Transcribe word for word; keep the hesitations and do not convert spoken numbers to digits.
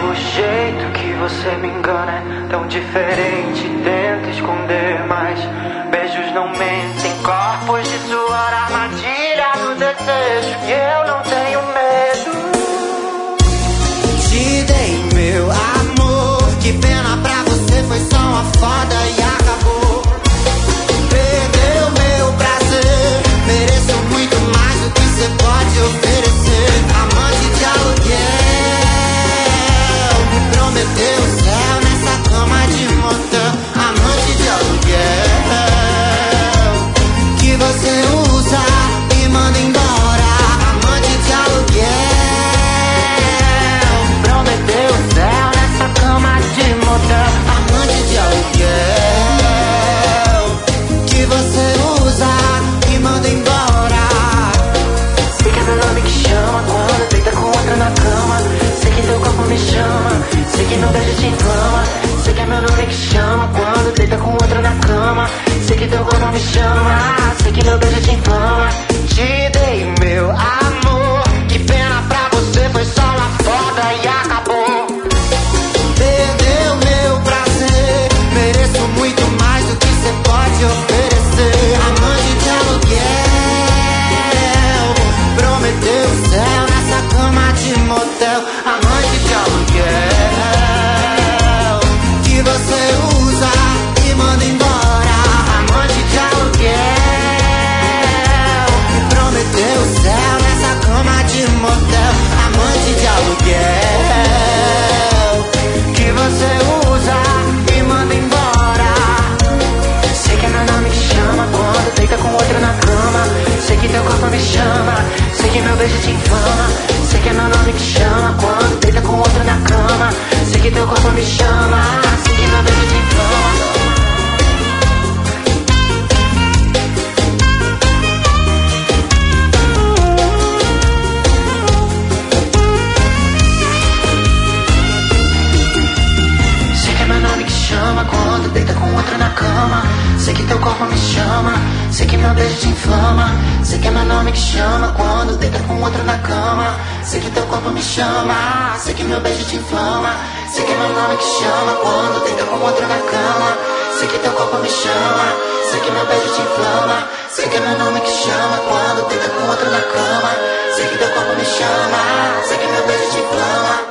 O jeito que você me engana é tão diferente. Tenta esconder, mas beijos não mentem. Corpos de suor, armadilha do desejo. E eu não tenho medo. Te dei meu amor, que pena pra você, foi só uma foda e acabou. Perdeu meu prazer, mereço muito mais do que você pode oferecer. Amante de aluguel, me prometeu o céu nessa cama de motel. Amante de aluguel, que você usa e manda embora. Amante de aluguel, prometeu o céu nessa cama de motel. Amante de aluguel, que você usa e manda embora. Sei que é meu nome que chama quando deita com outra na cama. Sei que teu corpo me chama, sei que meu beijo te inflama. Sei que é meu nome que chama quando deita com outra na cama. Sei que teu corpo me chama, sei que meu beijo te inflama. Te dei meu amor, que pena pra você, foi só uma foda e acabou. Perdeu meu prazer, mereço muito mais do que você pode oferecer. Amante de aluguel, prometeu o céu nessa cama de motel. Amante de aluguel, que você usa e manda embora. Amante de aluguel, prometeu o céu nessa cama de motel. Amante de aluguel, que você usa e manda embora. Sei que é meu nome que chama quando deita com outra na cama. Sei que teu corpo me chama, sei que meu beijo te inflama. Sei que é meu nome que chama quando deita com outra na cama. Sei que teu corpo me chama, sei que meu beijo te inflama. Sei que é meu nome que chama quando deita com outra na cama. Sei que teu corpo me chama, sei que meu beijo te inflama. Sei que é meu nome que chama quando deita com outra na cama. Sei que teu corpo me chama, sei que meu beijo te inflama. Sei que é meu nome que chama quando deita com outra na cama. Sei que teu corpo me chama, sei que meu beijo te inflama. Sei que é meu nome que chama quando deita com outra na cama. Sei que teu corpo me chama, sei que meu beijo te inflama.